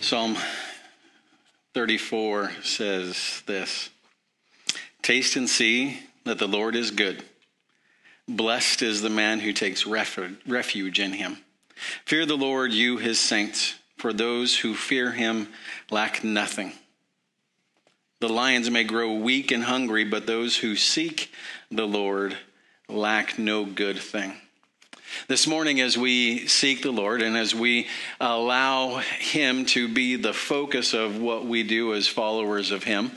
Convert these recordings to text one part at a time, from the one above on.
Psalm 34 says this: "Taste and see that the Lord is good. Blessed is the man who takes refuge in him. Fear the Lord, you his saints, for those who fear him lack nothing. The lions may grow weak and hungry, but those who seek the Lord lack no good thing." This morning, as we seek the Lord and as we allow him to be the focus of what we do as followers of him,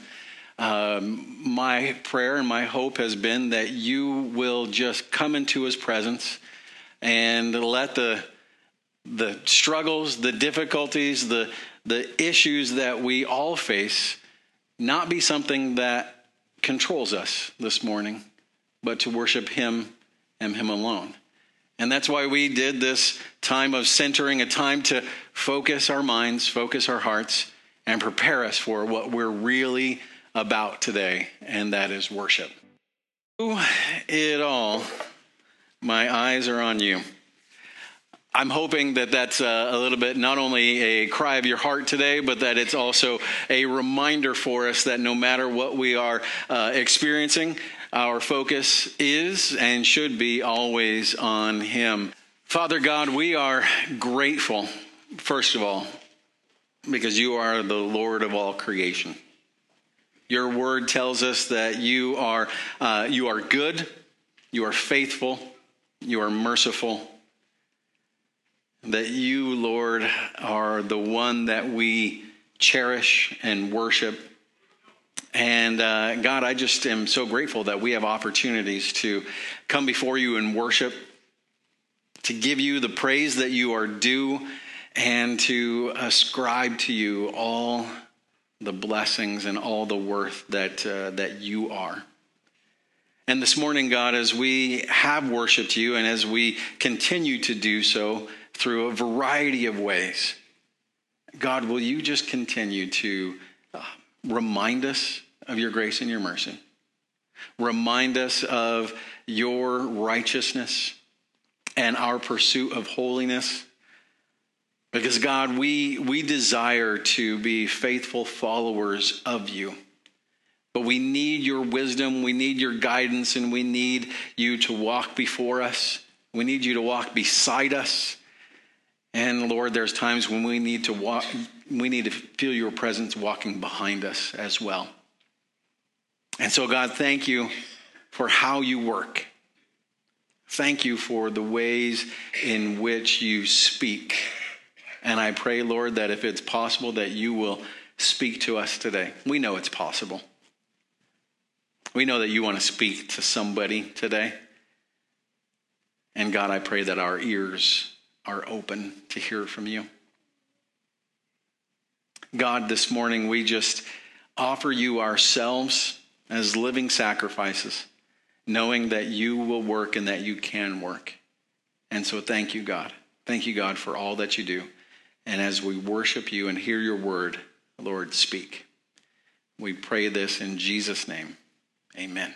my prayer and my hope has been that you will just come into his presence and let the struggles, the difficulties, the issues that we all face not be something that controls us this morning, but to worship him and him alone. And that's why we did this time of centering, a time to focus our minds, focus our hearts, and prepare us for what we're really about today, and that is worship. Through it all, my eyes are on you. I'm hoping that that's a little bit not only a cry of your heart today, but that it's also a reminder for us that no matter what we are experiencing, our focus is and should be always on him. Father God, we are grateful, first of all, because you are the Lord of all creation. Your word tells us that you are good, you are faithful, you are merciful, that you, Lord, are the one that we cherish and worship. And God, I just am so grateful that we have opportunities to come before you and worship, to give you the praise that you are due, and to ascribe to you all the blessings and all the worth that you are. And this morning, God, as we have worshiped you and as we continue to do so through a variety of ways, God, will you just continue to remind us of your grace and your mercy. Remind us of your righteousness and our pursuit of holiness. Because God, we desire to be faithful followers of you. But we need your wisdom, we need your guidance, and we need you to walk before us. We need you to walk beside us. And Lord, there's times when we need to walk, we need to feel your presence walking behind us as well. And so God, thank you for how you work. Thank you for the ways in which you speak. And I pray, Lord, that if it's possible that you will speak to us today. We know it's possible. We know that you want to speak to somebody today. And God, I pray that our ears are open to hear from you. God, this morning we just offer you ourselves as living sacrifices, knowing that you will work and that you can work. And so thank you, God. Thank you, God, for all that you do. And as we worship you and hear your word, Lord, speak. We pray this in Jesus' name. Amen.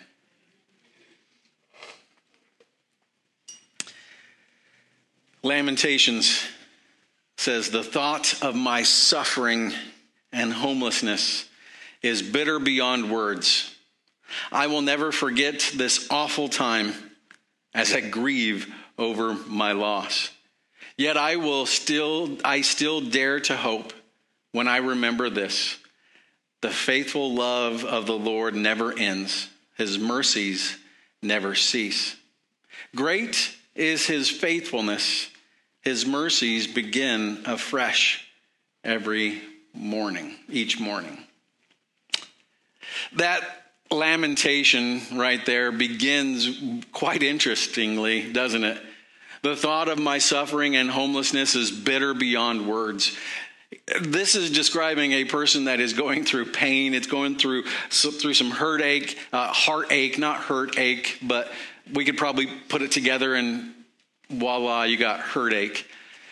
Lamentations says, "The thought of my suffering and homelessness is bitter beyond words. I will never forget this awful time as I grieve over my loss. Yet I still dare to hope when I remember this. The faithful love of the Lord never ends. His mercies never cease. Great is his faithfulness. His mercies begin afresh every morning, each morning." That lamentation right there begins quite interestingly, doesn't it? The thought of my suffering and homelessness is bitter beyond words. This is describing a person that is going through pain. It's going through some heartache, not hurt ache, but we could probably put it together and voila, you got heartache.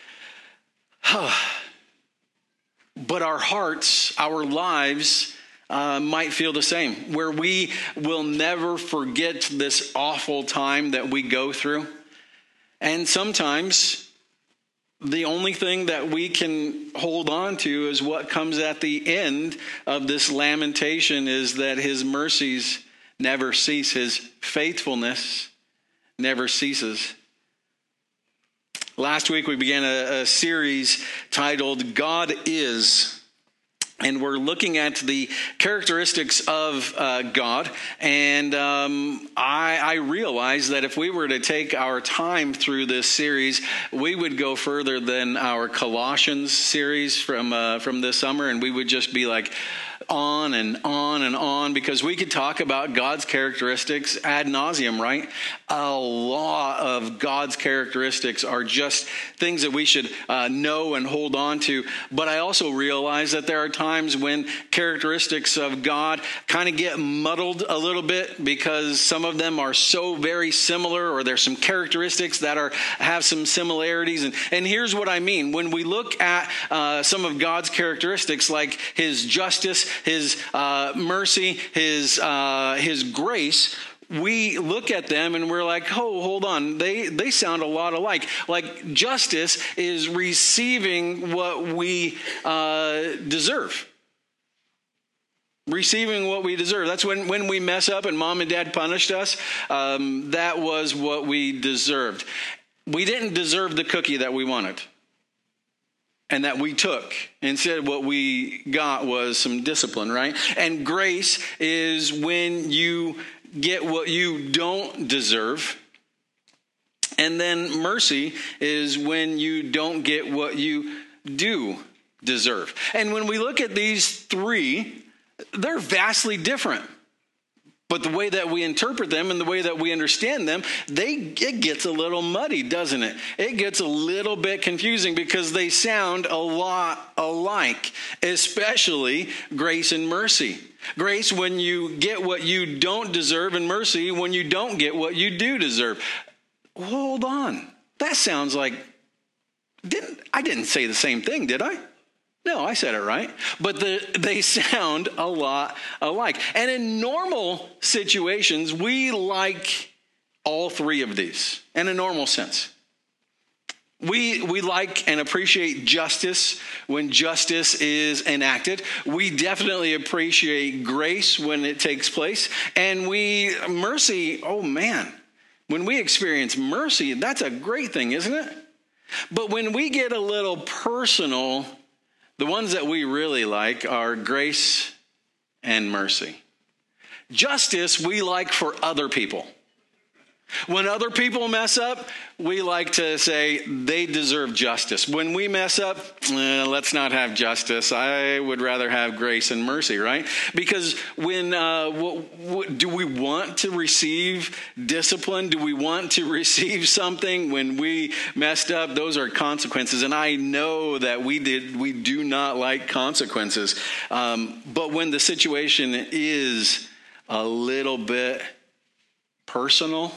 But our hearts, our lives might feel the same, where we will never forget this awful time that we go through. And sometimes the only thing that we can hold on to is what comes at the end of this lamentation, is that his mercies never cease. His faithfulness never ceases. Last week we began a series titled God Is. And we're looking at the characteristics of God. And I realized that if we were to take our time through this series, we would go further than our Colossians series from this summer. And we would just be like on and on and on, because we could talk about God's characteristics ad nauseum, right? A lot of God's characteristics are just things that we should know and hold on to. But I also realize that there are times when characteristics of God kind of get muddled a little bit, because some of them are so very similar, or there's some characteristics that have some similarities. And here's what I mean. When we look at some of God's characteristics, like his justice, his mercy, his grace, we look at them and we're like, oh, hold on. They sound a lot alike. Like justice is receiving what we deserve. Receiving what we deserve. That's when we mess up and mom and dad punished us. That was what we deserved. We didn't deserve the cookie that we wanted and that we took. Instead, what we got was some discipline, right? And grace is when you get what you don't deserve. And then mercy is when you don't get what you do deserve. And when we look at these three, they're vastly different. But the way that we interpret them and the way that we understand them, it gets a little muddy, doesn't it? It gets a little bit confusing because they sound a lot alike, especially grace and mercy. Grace when you get what you don't deserve, and mercy when you don't get what you do deserve. Hold on. That sounds like, I didn't say the same thing, did I? No, I said it right. But they sound a lot alike. And in normal situations, we like all three of these in a normal sense. We like and appreciate justice when justice is enacted. We definitely appreciate grace when it takes place. And mercy, oh man, when we experience mercy, that's a great thing, isn't it? But when we get a little personal, the ones that we really like are grace and mercy. Justice we like for other people. When other people mess up, we like to say they deserve justice. When we mess up, let's not have justice. I would rather have grace and mercy, right? Because when do we want to receive discipline? Do we want to receive something when we messed up? Those are consequences, and I know that we do not like consequences. But when the situation is a little bit personal,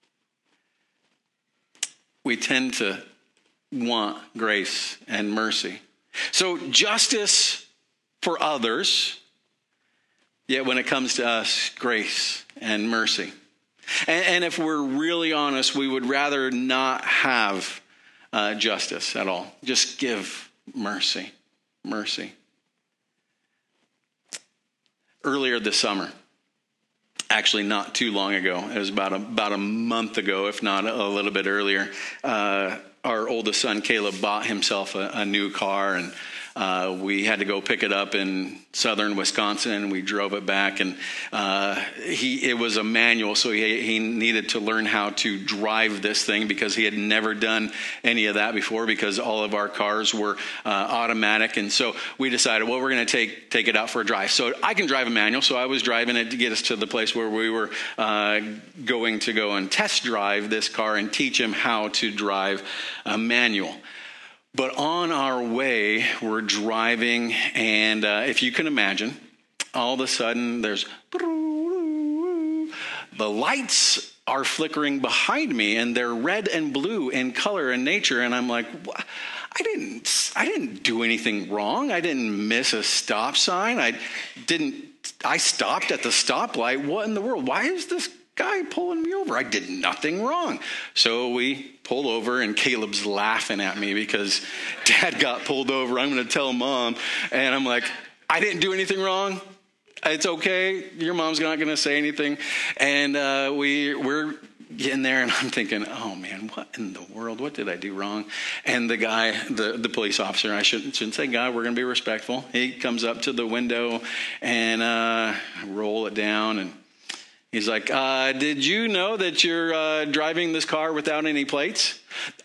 we tend to want grace and mercy. So justice for others, yet when it comes to us, grace and mercy. And if we're really honest, we would rather not have justice at all. Just give mercy. Earlier this summer, actually not too long ago, it was about a month ago, if not a little bit earlier, our oldest son Caleb bought himself a new car, and we had to go pick it up in southern Wisconsin, and we drove it back, and it was a manual, so he needed to learn how to drive this thing because he had never done any of that before, because all of our cars were automatic. And so we decided, well, we're going to take it out for a drive. So I can drive a manual, so I was driving it to get us to the place where we were going to go and test drive this car and teach him how to drive a manual. But on our way, we're driving, and if you can imagine, all of a sudden there's the lights are flickering behind me, and they're red and blue in color and nature, and I'm like, what? I didn't do anything wrong. I didn't miss a stop sign. I stopped at the stoplight. What in the world? Why is this guy pulling me over? I did nothing wrong. So we pull over, and Caleb's laughing at me because Dad got pulled over. I'm going to tell Mom. And I'm like, I didn't do anything wrong. It's okay. Your mom's not going to say anything. And we're getting there, and I'm thinking, oh man, what in the world? What did I do wrong? And the guy, the police officer, I shouldn't say guy, we're going to be respectful. He comes up to the window and roll it down, and he's like, did you know that you're driving this car without any plates?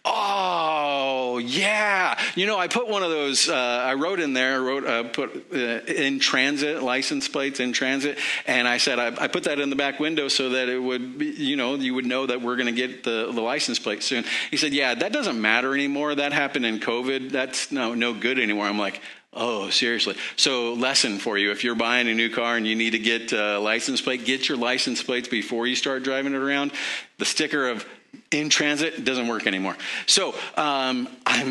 Oh, yeah. I put one of those, I wrote in there, put in transit, license plates in transit. And I said, I put that in the back window so that it would be, you would know that we're going to get the license plate soon. He said, yeah, that doesn't matter anymore. That happened in COVID. That's no good anymore. I'm like, oh, seriously. So lesson for you. If you're buying a new car and you need to get a license plate, get your license plates before you start driving it around. The sticker of in transit doesn't work anymore. So I'm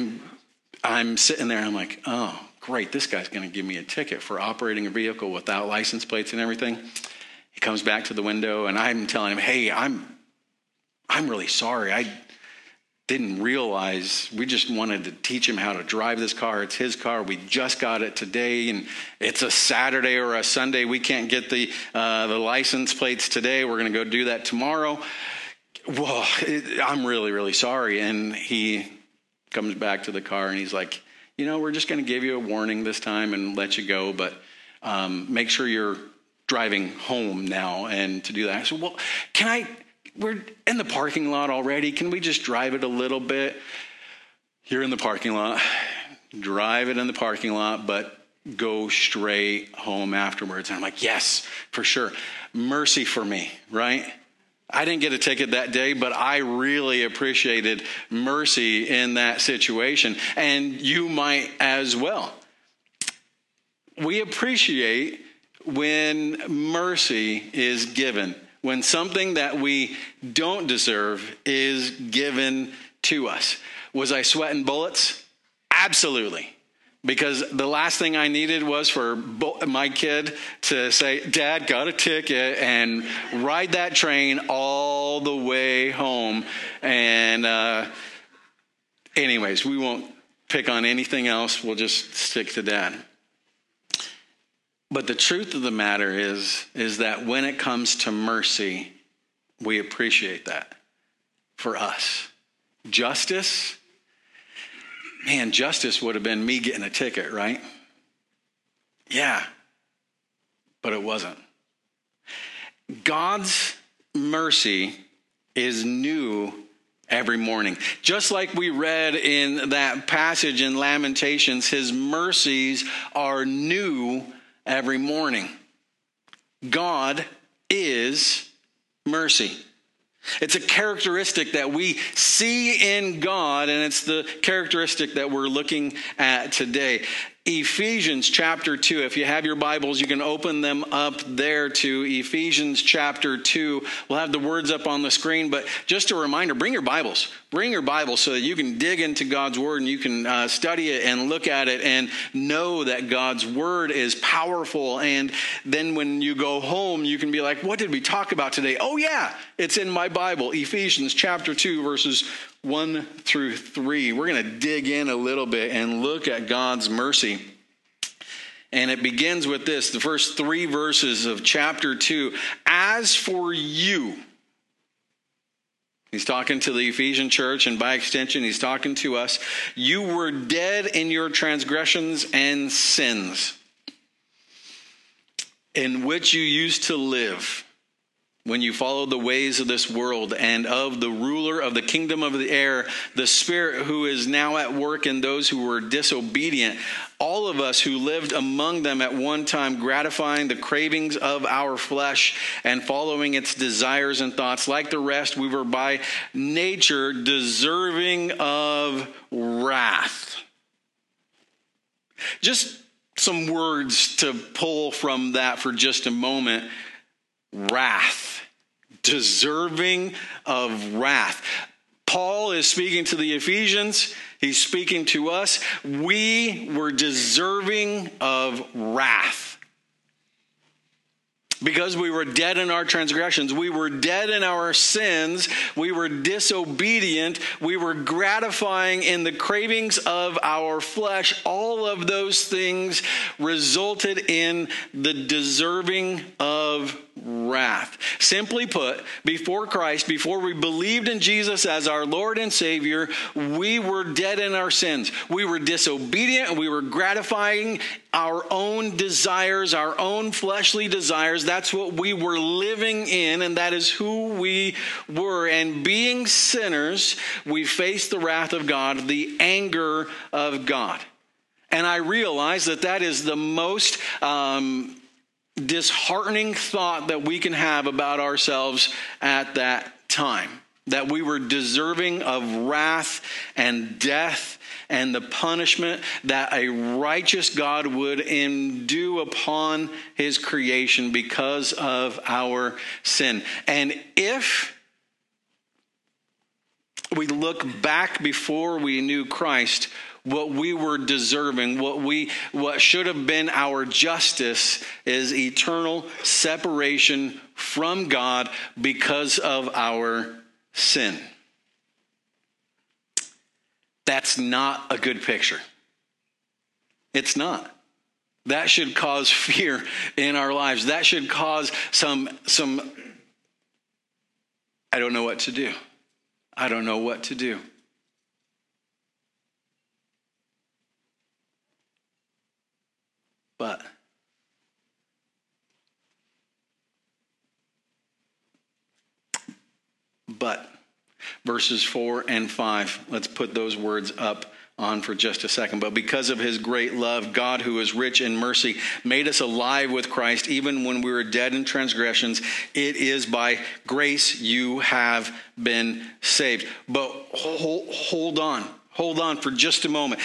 sitting there and I'm like, oh, great. This guy's going to give me a ticket for operating a vehicle without license plates and everything. He comes back to the window and I'm telling him, hey, I'm really sorry. I didn't realize. We just wanted to teach him how to drive this car. It's his car. We just got it today, and it's a Saturday or a Sunday. We can't get the license plates today. We're going to go do that tomorrow. Well, I'm really, really sorry. And he comes back to the car and he's like, we're just going to give you a warning this time and let you go, but make sure you're driving home now. And to do that, I said, well, we're in the parking lot already. Can we just drive it a little bit? You're in the parking lot. Drive it in the parking lot, but go straight home afterwards. And I'm like, yes, for sure. Mercy for me, right? I didn't get a ticket that day, but I really appreciated mercy in that situation. And you might as well. We appreciate when mercy is given. When something that we don't deserve is given to us. Was I sweating bullets? Absolutely. Because the last thing I needed was for my kid to say, Dad, got a ticket, and ride that train all the way home. And anyways, we won't pick on anything else. We'll just stick to Dad. But the truth of the matter is that when it comes to mercy, we appreciate that for us. Justice, man, justice would have been me getting a ticket, right? Yeah, but it wasn't. God's mercy is new every morning. Just like we read in that passage in Lamentations, his mercies are new every morning. God is mercy. It's a characteristic that we see in God, and it's the characteristic that we're looking at today. Ephesians chapter 2. If you have your Bibles, you can open them up there to Ephesians chapter 2. We'll have the words up on the screen, but just a reminder, bring your Bibles. Bring your Bibles so that you can dig into God's Word and you can study it and look at it and know that God's Word is powerful. And then when you go home, you can be like, what did we talk about today? Oh yeah, it's in my Bible. Ephesians chapter 2, verses 1 through 3. We're going to dig in a little bit and look at God's mercy. And it begins with this, the first 3 verses of chapter 2. As for you, he's talking to the Ephesian church, and by extension, he's talking to us. You were dead in your transgressions and sins, in which you used to live when you followed the ways of this world and of the ruler of the kingdom of the air, the spirit who is now at work in those who were disobedient. All of us who lived among them at one time, gratifying the cravings of our flesh and following its desires and thoughts. Like the rest, we were by nature deserving of wrath. Just some words to pull from that for just a moment. Wrath. Deserving of wrath. Paul is speaking to the Ephesians. He's speaking to us. We were deserving of wrath. Because we were dead in our transgressions. We were dead in our sins. We were disobedient. We were gratifying in the cravings of our flesh. All of those things resulted in the deserving of wrath. Simply put, before Christ, before we believed in Jesus as our Lord and Savior, we were dead in our sins. We were disobedient and we were gratifying our own desires, our own fleshly desires. That's what we were living in, and that is who we were. And being sinners, we faced the wrath of God, the anger of God. And I realize that that is the most disheartening thought that we can have about ourselves at that time. That we were deserving of wrath and death and the punishment that a righteous God would endue upon his creation because of our sin. And if we look back before we knew Christ, what we were deserving, what should have been our justice is eternal separation from God because of our sin. That's not a good picture. It's not. That should cause fear in our lives. That should cause some I don't know what to do. I don't know what to do. But verses 4 and 5, let's put those words up on for just a second. But because of his great love, God, who is rich in mercy, made us alive with Christ, even when we were dead in transgressions. It is by grace you have been saved. But hold on for just a moment.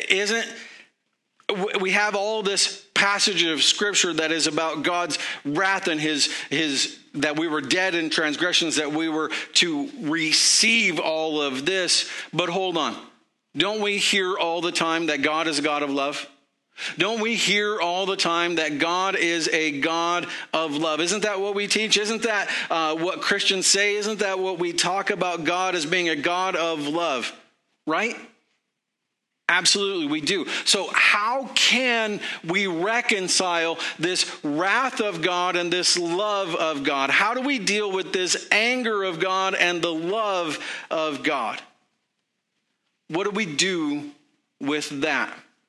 We have all this passage of scripture that is about God's wrath and his that we were dead in transgressions, that we were to receive all of this. But hold on. Don't we hear all the time that God is a God of love? Don't we hear all the time that God is a God of love? Isn't that what we teach? Isn't that what Christians say? Isn't that what we talk about God as being a God of love? Right? Absolutely, we do. So how can we reconcile this wrath of God and this love of God? How do we deal with this anger of God and the love of God? What do we do with that?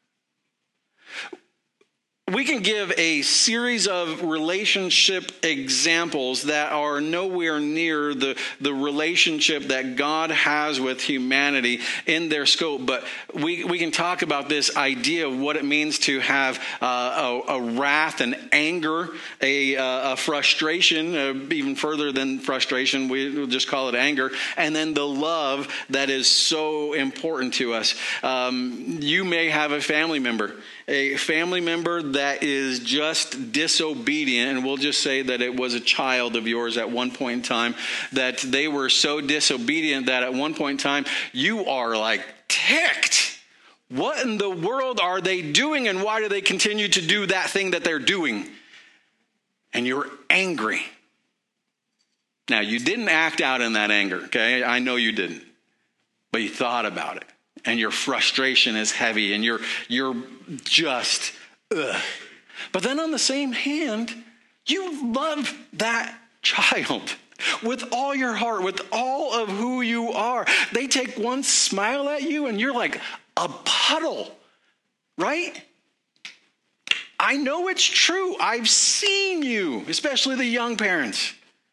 We can give a series of relationship examples that are nowhere near the relationship that God has with humanity in their scope. But we can talk about this idea of what it means to have a wrath and anger, a frustration, even further than frustration, we'll just call it anger, and then the love that is so important to us. You may have a family member that is just disobedient, and we'll just say that it was a child of yours at one point in time, that they were so disobedient that at one point in time you are like ticked. What in the world are they doing, and why do they continue to do that thing that they're doing? And you're angry. Now, you didn't act out in that anger, okay? I know you didn't. But you thought about it. And your frustration is heavy, and you're just, ugh. But then on the same hand, you love that child with all your heart, with all of who you are. They take one smile at you, and you're like a puddle, right? I know it's true. I've seen you, especially the young parents.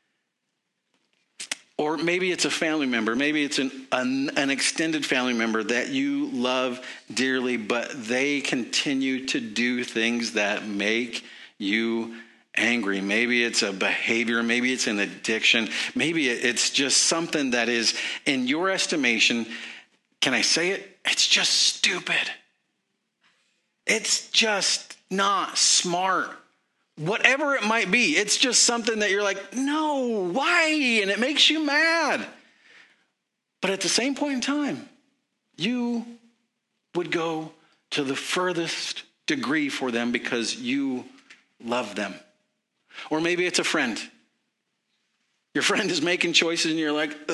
Or maybe it's a family member. Maybe it's an extended family member that you love dearly, but they continue to do things that make you angry. Maybe it's a behavior. Maybe it's an addiction. Maybe it's just something that is, in your estimation, can I say it? It's just stupid. It's just not smart. Whatever it might be, it's just something that you're like, no, why? And it makes you mad. But at the same point in time, you would go to the furthest degree for them because you love them. Or maybe it's a friend. Your friend is making choices and you're like,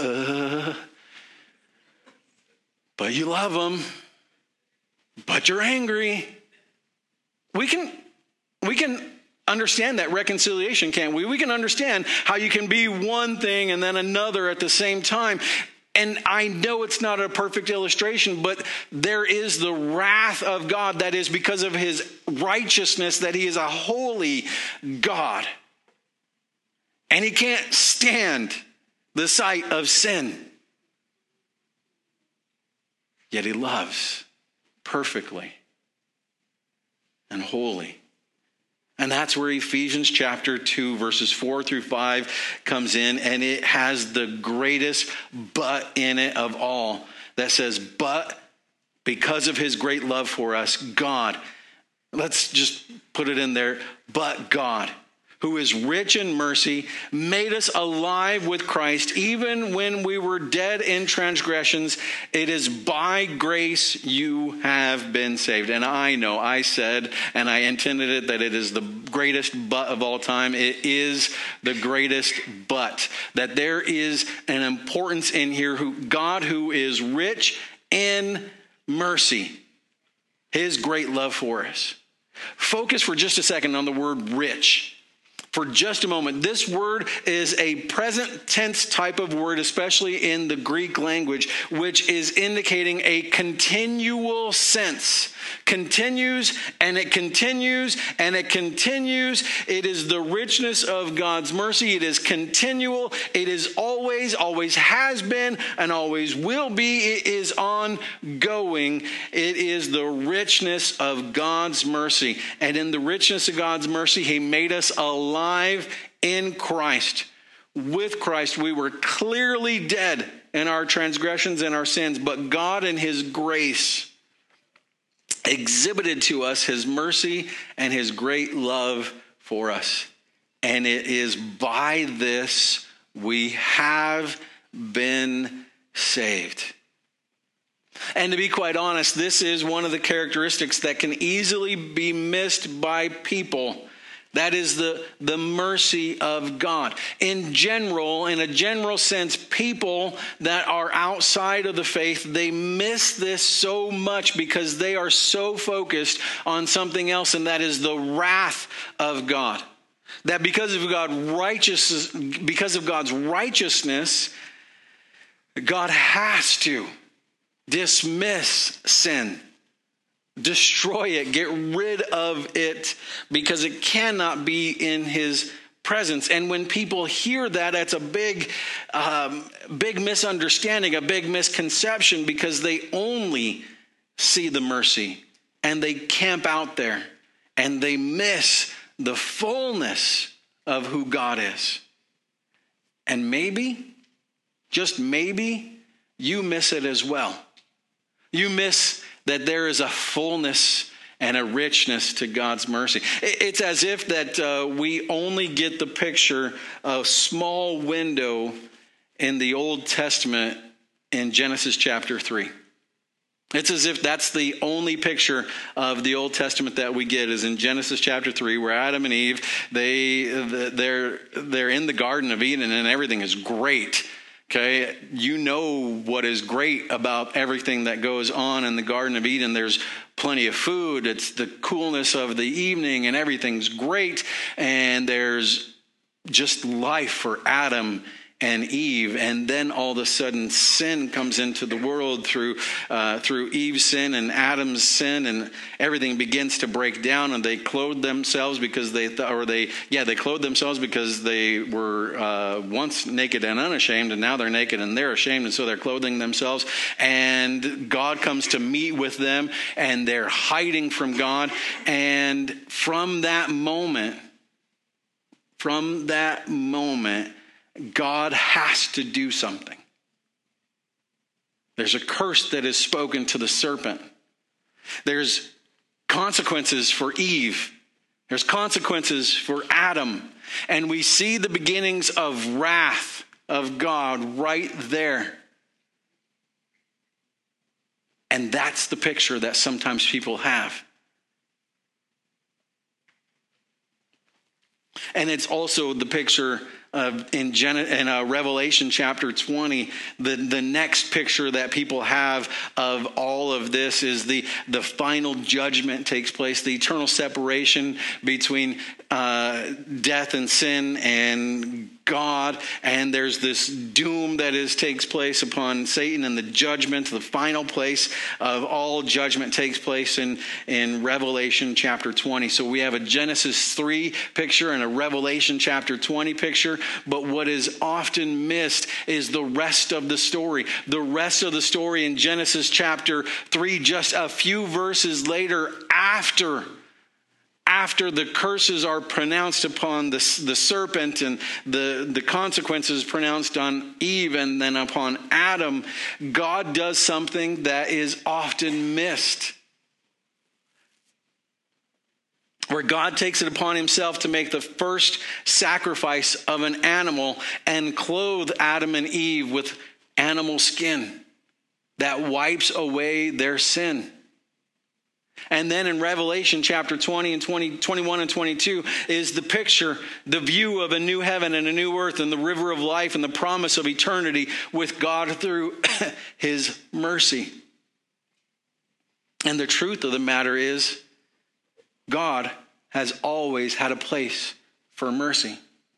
but you love them, but you're angry. We can understand that reconciliation, can't we? We can understand how you can be one thing and then another at the same time. And I know it's not a perfect illustration, but there is the wrath of God that is because of his righteousness, that he is a holy God. And he can't stand the sight of sin. Yet he loves perfectly and holy. And that's where Ephesians chapter 2, verses 4 through 5 comes in. And it has the greatest but in it of all. That says, but because of his great love for us, God, let's just put it in there, but God, who is rich in mercy, made us alive with Christ, even when we were dead in transgressions. It is by grace you have been saved. And I know I said, and I intended it, that it is the greatest but of all time. It is the greatest but. That there is an importance in here. God who is rich in mercy. His great love for us. Focus for just a second on the word rich. For just a moment, this word is a present tense type of word, especially in the Greek language, which is indicating a continual sense. Continues and it continues and it continues. It is the richness of God's mercy. It is continual. It is always has been, and always will be. It is ongoing. It is the richness of God's mercy. And in the richness of God's mercy, he made us alive in Christ. With Christ, we were clearly dead in our transgressions and our sins, but God in his grace exhibited to us his mercy and his great love for us. And it is by this we have been saved. And to be quite honest, this is one of the characteristics that can easily be missed by people. That is the mercy of God. In a general sense, people that are outside of the faith, they miss this so much because they are so focused on something else, and that is the wrath of God. That because of God's righteousness, God has to dismiss sin. Destroy it, get rid of it, because it cannot be in his presence. And when people hear that, that's a big misunderstanding, a big misconception, because they only see the mercy and they camp out there and they miss the fullness of who God is. And maybe, just maybe, you miss it as well. You miss that there is a fullness and a richness to God's mercy. It's as if that we only get the picture, a small window in the Old Testament in Genesis chapter 3. It's as if that's the only picture of the Old Testament that we get is in Genesis chapter 3, where Adam and Eve, they're in the Garden of Eden and everything is great. Okay, you know what is great about everything that goes on in the Garden of Eden. There's plenty of food. It's the coolness of the evening and everything's great. And there's just life for Adam and Eve. And then all of a sudden sin comes into the world through Eve's sin and Adam's sin, and everything begins to break down. And they clothed themselves because they clothed themselves because they were once naked and unashamed, and now they're naked and they're ashamed, and so they're clothing themselves. And God comes to meet with them, and they're hiding from God. And from that moment, God has to do something. There's a curse that is spoken to the serpent. There's consequences for Eve. There's consequences for Adam. And we see the beginnings of wrath of God right there. And that's the picture that sometimes people have. And it's also the picture of in Revelation chapter 20, the next picture that people have of all of this is the final judgment takes place, the eternal separation between death and sin and God, and there's this doom that takes place upon Satan, and the judgment, the final place of all judgment takes place in Revelation chapter 20. So we have a Genesis 3 picture and a Revelation chapter 20 picture, but what is often missed is the rest of the story. The rest of the story in Genesis chapter 3, just a few verses later, after the curses are pronounced upon the serpent and the consequences pronounced on Eve and then upon Adam, God does something that is often missed. Where God takes it upon himself to make the first sacrifice of an animal and clothe Adam and Eve with animal skin that wipes away their sin. And then in Revelation chapter 20 and 21 and 22 is the picture, the view of a new heaven and a new earth and the river of life and the promise of eternity with God through his mercy. And the truth of the matter is, God has always had a place for mercy.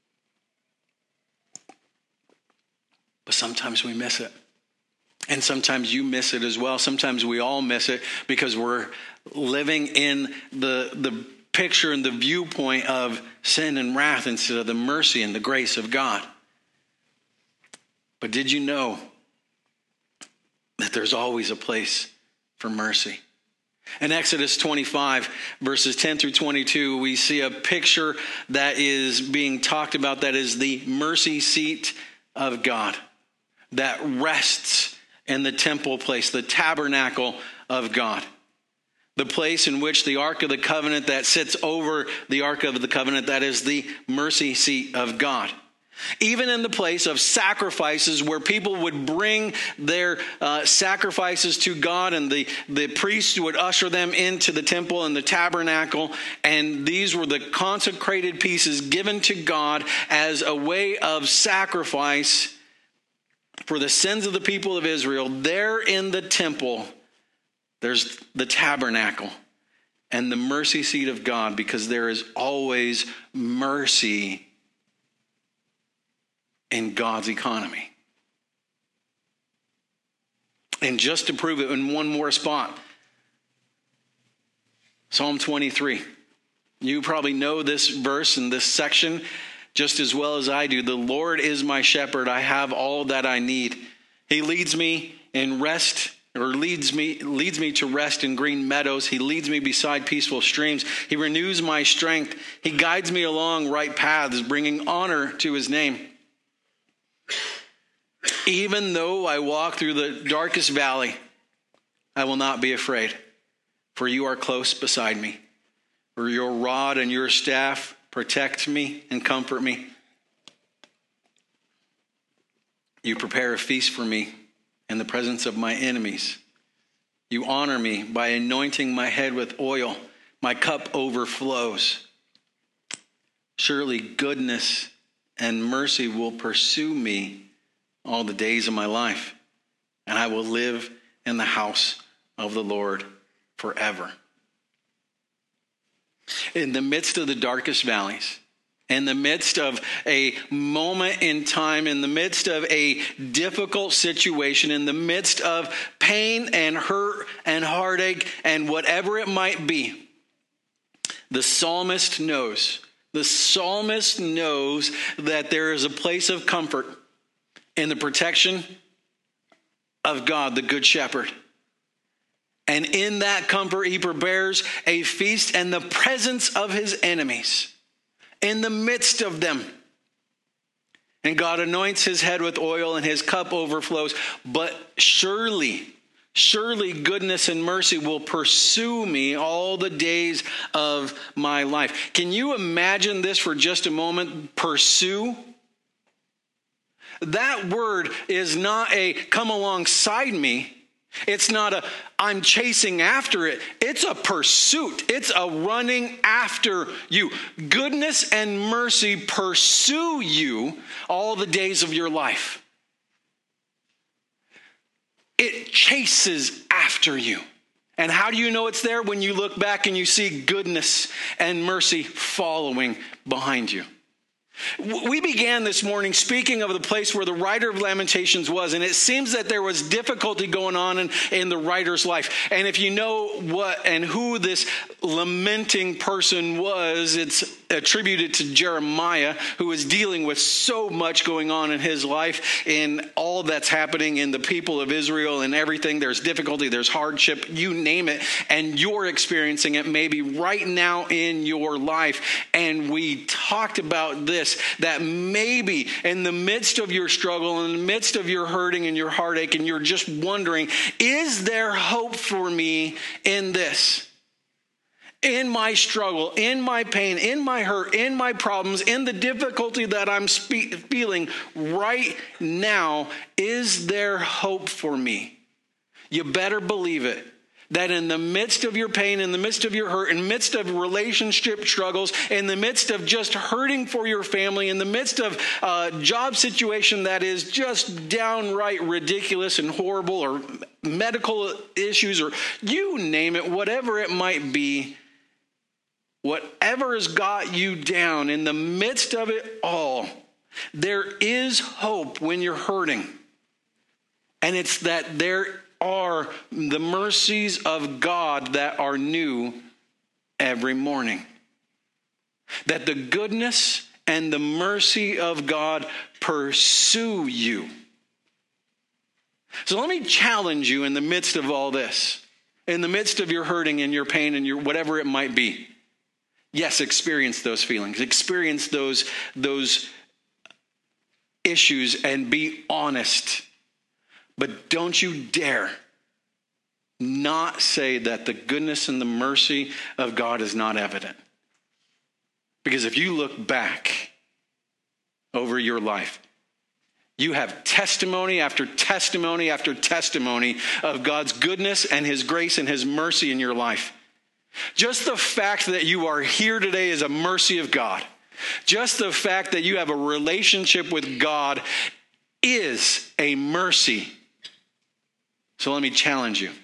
But sometimes we miss it. And sometimes you miss it as well. Sometimes we all miss it because we're living in the picture and the viewpoint of sin and wrath instead of the mercy and the grace of God. But did you know that there's always a place for mercy? In Exodus 25, verses 10 through 22, we see a picture that is being talked about that is the mercy seat of God that rests in the temple place, the tabernacle of God. The place in which the Ark of the Covenant that sits over the Ark of the Covenant, that is the mercy seat of God. Even in the place of sacrifices where people would bring their sacrifices to God and the priest would usher them into the temple and the tabernacle. And these were the consecrated pieces given to God as a way of sacrifice for the sins of the people of Israel. There in the temple, there's the tabernacle and the mercy seat of God, because there is always mercy in God's economy. And just to prove it in one more spot, Psalm 23. You probably know this verse and this section just as well as I do. The Lord is my shepherd. I have all that I need. He leads me in rest, or leads me to rest in green meadows. He leads me beside peaceful streams. He renews my strength. He guides me along right paths, bringing honor to his name. Even though I walk through the darkest valley, I will not be afraid, for you are close beside me. For your rod and your staff protect me and comfort me. You prepare a feast for me in the presence of my enemies. You honor me by anointing my head with oil. My cup overflows. Surely goodness and mercy will pursue me all the days of my life, and I will live in the house of the Lord forever. In the midst of the darkest valleys, in the midst of a moment in time, in the midst of a difficult situation, in the midst of pain and hurt and heartache and whatever it might be, the psalmist knows that there is a place of comfort in the protection of God, the Good Shepherd. And in that comfort, he prepares a feast in the presence of his enemies, in the midst of them. And God anoints his head with oil and his cup overflows. But surely goodness and mercy will pursue me all the days of my life. Can you imagine this for just a moment? Pursue. That word is not a come alongside me. It's not a, I'm chasing after it. It's a pursuit. It's a running after you. Goodness and mercy pursue you all the days of your life. It chases after you. And how do you know it's there? When you look back and you see goodness and mercy following behind you. We began this morning speaking of the place where the writer of Lamentations was, and it seems that there was difficulty going on in the writer's life. And if you know what and who this lamenting person was, it's attributed to Jeremiah, who was dealing with so much going on in his life, in all that's happening in the people of Israel and everything. There's difficulty, there's hardship, you name it, and you're experiencing it maybe right now in your life. And we talked about this, that maybe in the midst of your struggle, in the midst of your hurting and your heartache, and you're just wondering, is there hope for me in this? In my struggle, in my pain, in my hurt, in my problems, in the difficulty that I'm feeling right now, is there hope for me? You better believe it. That in the midst of your pain, in the midst of your hurt, in the midst of relationship struggles, in the midst of just hurting for your family, in the midst of a job situation that is just downright ridiculous and horrible, or medical issues, or you name it, whatever it might be, whatever has got you down, in the midst of it all, there is hope when you're hurting. And it's that there are the mercies of God that are new every morning. That the goodness and the mercy of God pursue you. So let me challenge you in the midst of all this, in the midst of your hurting and your pain and your whatever it might be. Yes, experience those feelings, experience those issues, and be honest. But don't you dare not say that the goodness and the mercy of God is not evident. Because if you look back over your life, you have testimony after testimony after testimony of God's goodness and his grace and his mercy in your life. Just the fact that you are here today is a mercy of God. Just the fact that you have a relationship with God is a mercy. So let me challenge you.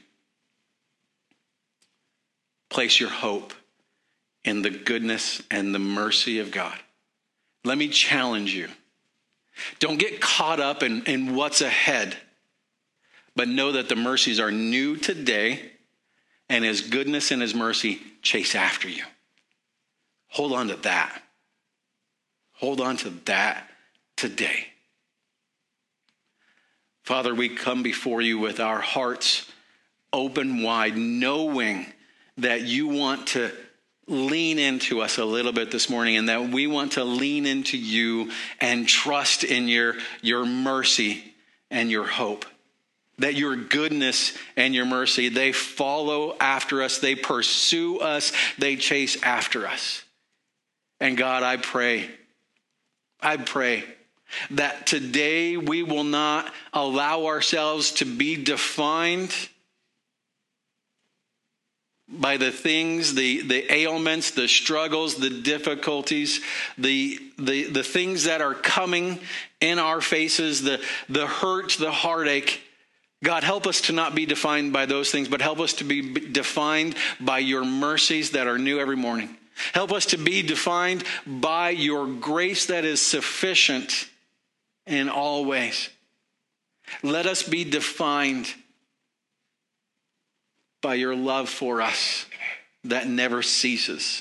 Place your hope in the goodness and the mercy of God. Let me challenge you. Don't get caught up in what's ahead, but know that the mercies are new today. And his goodness and his mercy chase after you. Hold on to that. Hold on to that today. Father, we come before you with our hearts open wide, knowing that you want to lean into us a little bit this morning, and that we want to lean into you and trust in your mercy and your hope. That your goodness and your mercy, they follow after us, they pursue us, they chase after us. And God, I pray that today we will not allow ourselves to be defined by the things, the ailments, the struggles, the difficulties, the things that are coming in our faces, the hurt, the heartache. God, help us to not be defined by those things, but help us to be defined by your mercies that are new every morning. Help us to be defined by your grace that is sufficient in all ways. Let us be defined by your love for us that never ceases.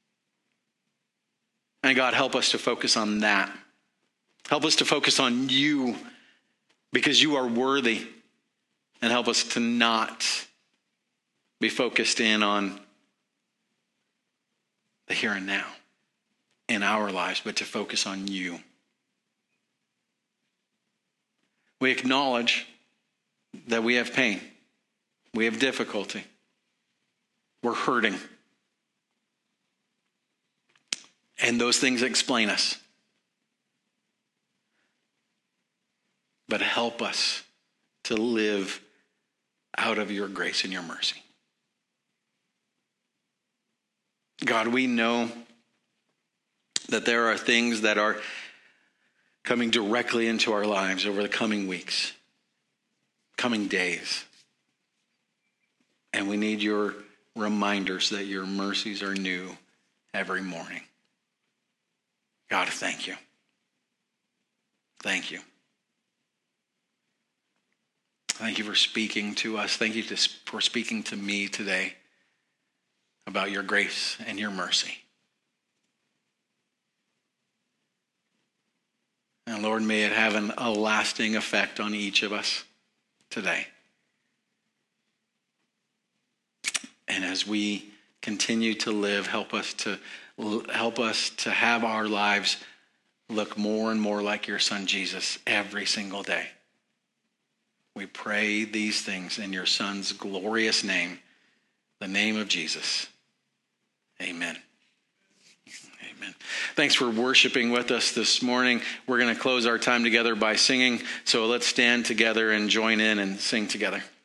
And God, help us to focus on that. Help us to focus on you, because you are worthy. And help us to not be focused in on the here and now in our lives, but to focus on you. We acknowledge that we have pain. We have difficulty. We're hurting. And those things explain us. But help us to live out of your grace and your mercy. God, we know that there are things that are coming directly into our lives over the coming weeks, coming days. And we need your reminders that your mercies are new every morning. God, thank you. Thank you. Thank you for speaking to us. Thank you for speaking to me today about your grace and your mercy. And Lord, may it have a lasting effect on each of us today. And as we continue to live, help us to have our lives look more and more like your Son Jesus every single day. We pray these things in your Son's glorious name, the name of Jesus. Amen. Amen. Thanks for worshiping with us this morning. We're going to close our time together by singing. So let's stand together and join in and sing together.